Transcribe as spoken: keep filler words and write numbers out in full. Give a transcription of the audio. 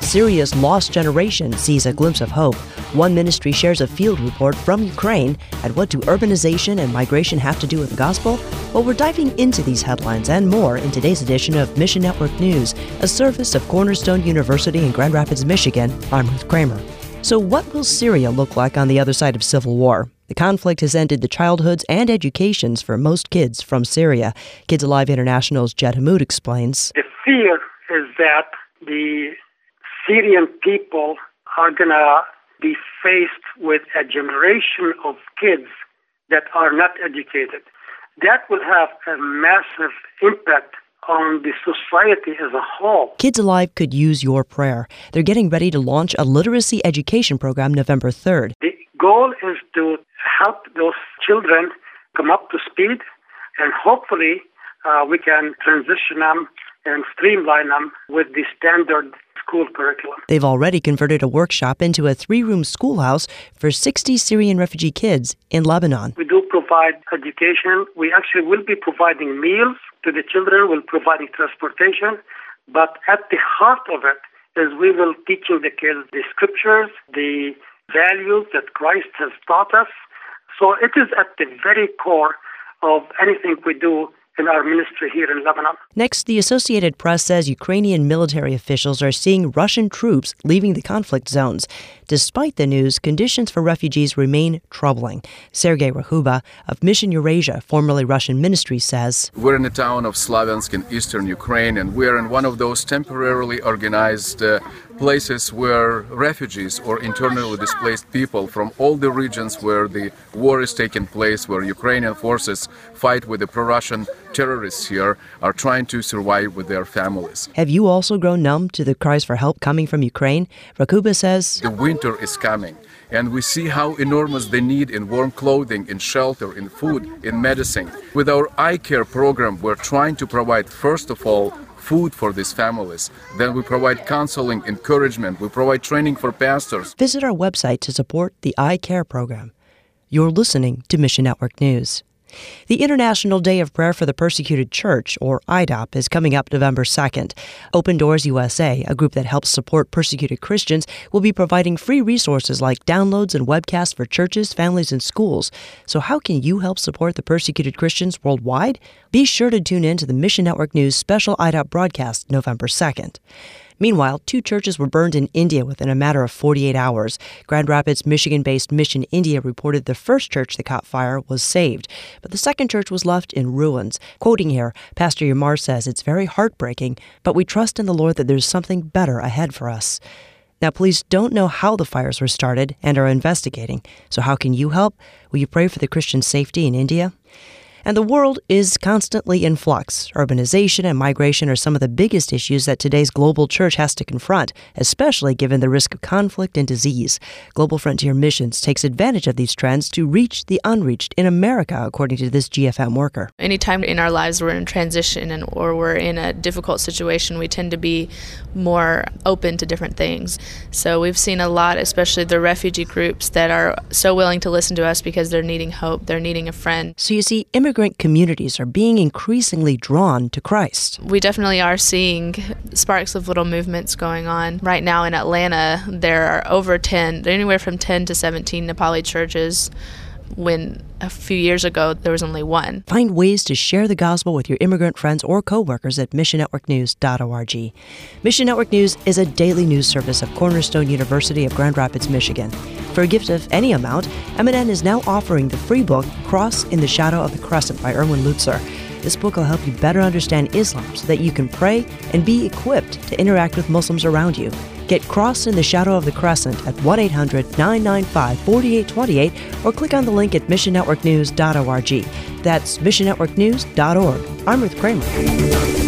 Syria's Lost Generation sees a glimpse of hope. One ministry shares a field report from Ukraine. And what do urbanization and migration have to do with the gospel? Well, we're diving into these headlines and more in today's edition of Mission Network News, a service of Cornerstone University in Grand Rapids, Michigan. I'm Ruth Kramer. So what will Syria look like on the other side of civil war? The conflict has ended the childhoods and educations for most kids from Syria. Kids Alive International's Jed Hammoud explains. The fear is that the Syrian people are going to be faced with a generation of kids that are not educated. That will have a massive impact on the society as a whole. Kids Alive could use your prayer. They're getting ready to launch a literacy education program November third. The goal is to help those children come up to speed, and hopefully uh, we can transition them and streamline them with the standard school curriculum. They've already converted a workshop into a three-room schoolhouse for sixty Syrian refugee kids in Lebanon. We do provide education. We actually will be providing meals to the children. We're providing transportation. But at the heart of it is we will teaching the kids the scriptures, the values that Christ has taught us. So it is at the very core of anything we do in our ministry here in Lebanon. Next, the Associated Press says Ukrainian military officials are seeing Russian troops leaving the conflict zones. Despite the news, conditions for refugees remain troubling. Sergei Rahuba of Mission Eurasia, formerly Russian Ministry, says, We're in the town of Slavyansk in eastern Ukraine, and we're in one of those temporarily organized uh, places where refugees or internally displaced people from all the regions where the war is taking place, where Ukrainian forces fight with the pro-Russian terrorists here, are trying to survive with their families. Have you also grown numb to the cries for help coming from Ukraine? Rakuba says, The winter is coming, and we see how enormous the need in warm clothing, in shelter, in food, in medicine. With our eye care program, we're trying to provide, first of all, food for these families. Then we provide counseling, encouragement. We provide training for pastors. Visit our website to support the Eye Care program. You're listening to Mission Network News. The International Day of Prayer for the Persecuted Church, or I D O P, is coming up November second. Open Doors U S A, a group that helps support persecuted Christians, will be providing free resources like downloads and webcasts for churches, families, and schools. So how can you help support the persecuted Christians worldwide? Be sure to tune in to the Mission Network News special I D O P broadcast November second. Meanwhile, two churches were burned in India within a matter of forty-eight hours. Grand Rapids, Michigan-based Mission India reported the first church that caught fire was saved, but the second church was left in ruins. Quoting here, Pastor Yamar says, It's very heartbreaking, but we trust in the Lord that there's something better ahead for us. Now, police don't know how the fires were started and are investigating. So how can you help? Will you pray for the Christian safety in India? And the world is constantly in flux. Urbanization and migration are some of the biggest issues that today's global church has to confront, especially given the risk of conflict and disease. Global Frontier Missions takes advantage of these trends to reach the unreached in America, according to this G F M worker. Anytime in our lives we're in transition and or we're in a difficult situation, we tend to be more open to different things. So we've seen a lot, especially the refugee groups, that are so willing to listen to us because they're needing hope, they're needing a friend. So you see, immigrant communities are being increasingly drawn to Christ. We definitely are seeing sparks of little movements going on. Right now in Atlanta, there are over ten, anywhere from ten to seventeen Nepali churches, when a few years ago there was only one. Find ways to share the gospel with your immigrant friends or co-workers at mission network news dot org. Mission Network News is a daily news service of Cornerstone University of Grand Rapids, Michigan. For a gift of any amount, M and N is now offering the free book Cross in the Shadow of the Crescent by Erwin Lutzer. This book will help you better understand Islam so that you can pray and be equipped to interact with Muslims around you. Get Cross in the Shadow of the Crescent at one eight hundred nine nine five four eight two eight or click on the link at mission network news dot org. That's mission network news dot org. I'm Ruth Kramer.